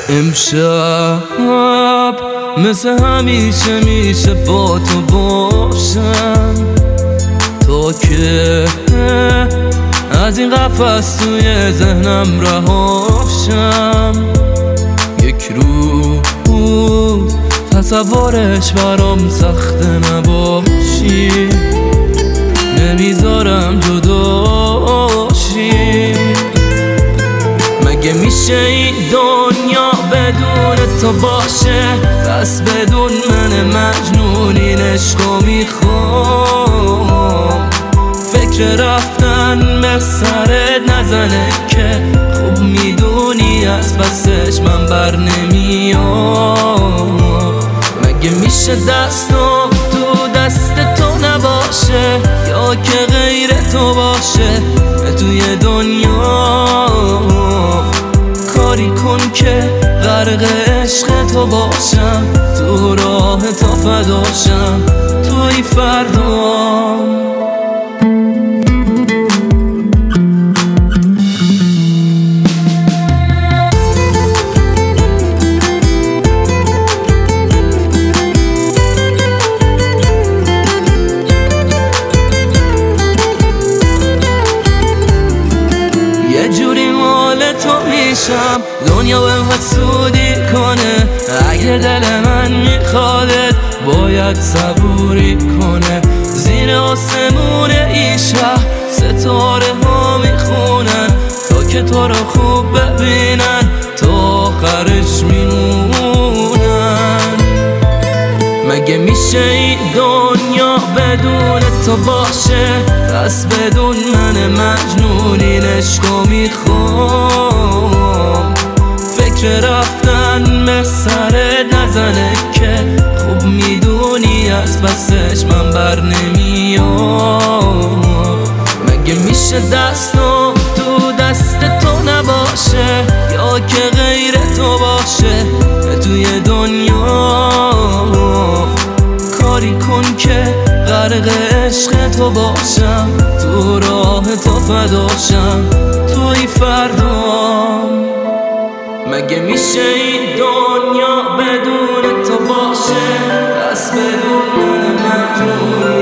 امشب مثل همیشه میشه با تو باشم تا که از این قفس توی ذهنم رهاشم. یک روز تصورش برام سخته نباشی، نمیذارم جداشی. مگه میشه این دنیا بدون تو باشه؟ بس بدون من مجنون این عشقو میخوام. فکر رفتن به سرت نزنه که خوب میدونی از پسش من بر نمیام. مگه میشه دستم تو دست تو نباشه یا که غیر تو باشه توی دنیا؟ کاری کن که غرق عشق تو باشم، تو راه تو فداشم، توی فردام. یه جوری مال تو میشم دنیا بهم حسودی کنه. اگه دل من میخوادت باید صبوری کنه. زیر آسمون این شهر ستاره ها میخونن تا که تو رو خوب ببینن تا آخرش میمونن. مگه میشه این دنیا بدون تو باشه؟ بس بدون من مجنون این عشقو میخوام. فکر رفتن به سرت نزنه که خوب میدونی از پسش من بر نمیام. مگه میشه دستم تو دست تو نباشه یا که غیر تو باشه توی دنیا؟ کاری کن که غرق عشق تو باشم، تو راه تو فداشم، توی فردام. مگه میشه این دنیا بدون تو باشه؟ بس بدون من مجنون